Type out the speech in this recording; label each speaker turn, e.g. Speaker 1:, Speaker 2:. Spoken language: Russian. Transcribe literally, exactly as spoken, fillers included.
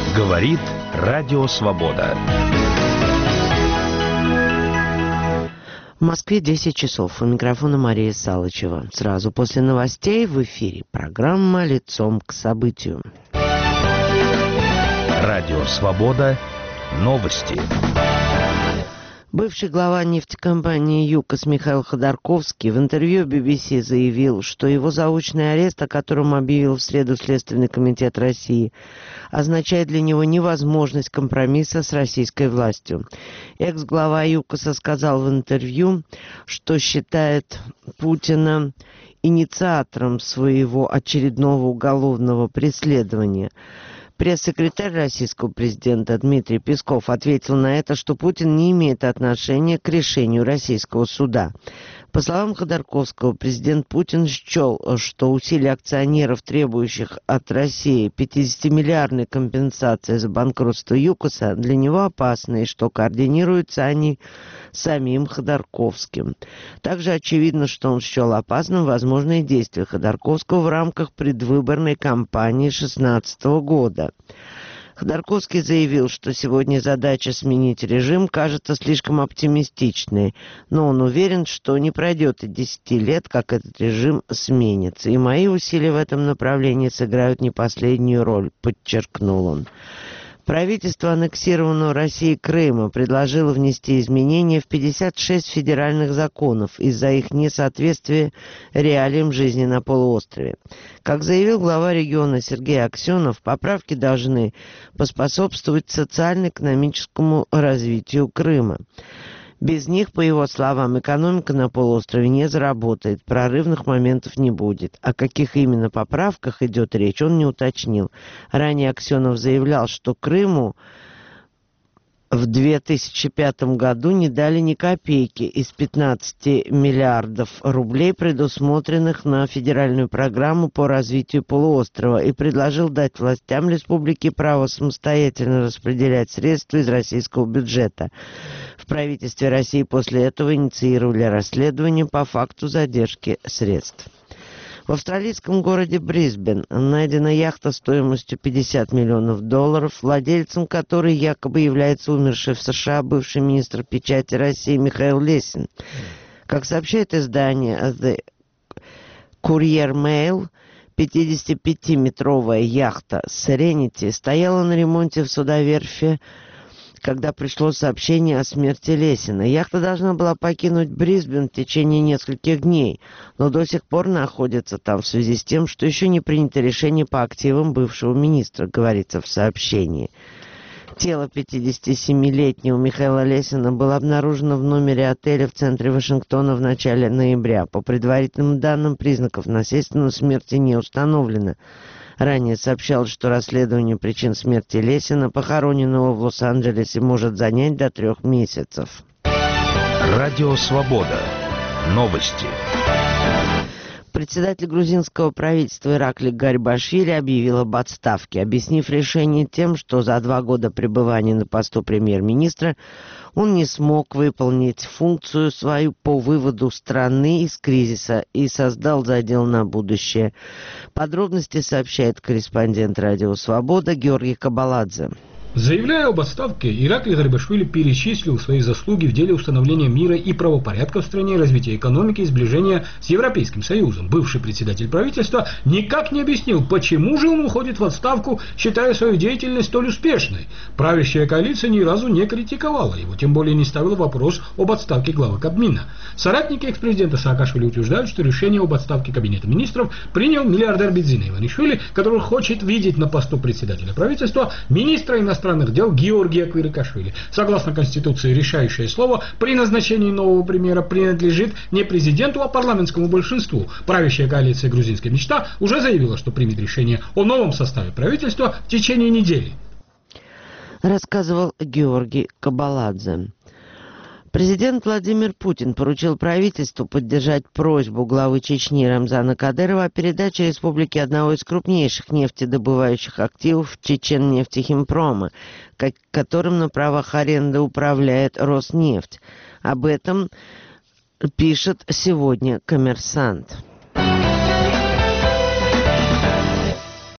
Speaker 1: Говорит Радио Свобода.
Speaker 2: В Москве десять часов. У микрофона Мария Салычева. Сразу после новостей в эфире программа «Лицом к событию».
Speaker 1: Радио Свобода. Новости.
Speaker 2: Бывший глава нефтекомпании «ЮКОС» Михаил Ходорковский в интервью би би си заявил, что его заочный арест, о котором объявил в среду Следственный комитет России, означает для него невозможность компромисса с российской властью. Экс-глава ЮКОСа сказал в интервью, что считает Путина инициатором своего очередного уголовного преследования. Пресс-секретарь российского президента Дмитрий Песков ответил на это, что Путин не имеет отношения к решению российского суда. По словам Ходорковского, президент Путин счел, что усилия акционеров, требующих от России пятидесятимиллиардной компенсации за банкротство ЮКОСа, для него опасны, и что координируются они самим Ходорковским. Также очевидно, что он счел опасным возможные действия Ходорковского в рамках предвыборной кампании две тысячи шестнадцатого года. Ходорковский заявил, что сегодня задача сменить режим кажется слишком оптимистичной, но он уверен, что не пройдет и десяти лет, как этот режим сменится, и мои усилия в этом направлении сыграют не последнюю роль, подчеркнул он. Правительство аннексированного Россией Крыма предложило внести изменения в пятьдесят шесть федеральных законов из-за их несоответствия реалиям жизни на полуострове. Как заявил глава региона Сергей Аксенов, поправки должны поспособствовать социально-экономическому развитию Крыма. Без них, по его словам, экономика на полуострове не заработает, прорывных моментов не будет. О каких именно поправках идет речь, он не уточнил. Ранее Аксенов заявлял, что Крыму в две тысячи пятом году не дали ни копейки из пятнадцати миллиардов рублей, предусмотренных на федеральную программу по развитию полуострова, и предложил дать властям республики право самостоятельно распределять средства из российского бюджета. В правительстве России после этого инициировали расследование по факту задержки средств. В австралийском городе Брисбен найдена яхта стоимостью пятьдесят миллионов долларов, владельцем которой якобы является умерший в США бывший министр печати России Михаил Лесин. Как сообщает издание The Courier Mail, пятидесятипятиметровая яхта Serenity стояла на ремонте в судоверфи, когда пришло сообщение о смерти Лесина. Яхта должна была покинуть Брисбен в течение нескольких дней, но до сих пор находится там в связи с тем, что еще не принято решение по активам бывшего министра, говорится в сообщении. Тело пятидесятисемилетнего Михаила Лесина было обнаружено в номере отеля в центре Вашингтона в начале ноября. По предварительным данным, признаков насильственной смерти не установлено. Ранее сообщалось, что расследование причин смерти Лесина, похороненного в Лос-Анджелесе, может занять до трех месяцев.
Speaker 1: Радио Свобода. Новости.
Speaker 2: Председатель грузинского правительства Иракли Гарибашвили объявил об отставке, объяснив решение тем, что за два года пребывания на посту премьер-министра он не смог выполнить функцию свою по выводу страны из кризиса и создал задел на будущее. Подробности сообщает корреспондент Радио Свобода Георгий Кабаладзе.
Speaker 3: Заявляя об отставке, Иракли Гарибашвили перечислил свои заслуги в деле установления мира и правопорядка в стране, развития экономики и сближения с Европейским Союзом. Бывший председатель правительства никак не объяснил, почему же он уходит в отставку, считая свою деятельность столь успешной. Правящая коалиция ни разу не критиковала его, тем более не ставила вопрос об отставке главы Кабмина. Соратники экс-президента Саакашвили утверждают, что решение об отставке Кабинета министров принял миллиардер Бидзина Иванишвили, который хочет видеть на посту председателя правительства министра иностранных иностранных дел Георгия Квирикашвили. Согласно Конституции, решающее слово при назначении нового премьера принадлежит не президенту, а парламентскому большинству. Правящая коалиция «Грузинская мечта» уже заявила, что примет решение о новом составе правительства в течение недели.
Speaker 2: Рассказывал Георгий Кабаладзе. Президент Владимир Путин поручил правительству поддержать просьбу главы Чечни Рамзана Кадырова о передаче республике одного из крупнейших нефтедобывающих активов Чеченнефтехимпрома, которым на правах аренды управляет Роснефть. Об этом пишет сегодня «Коммерсант».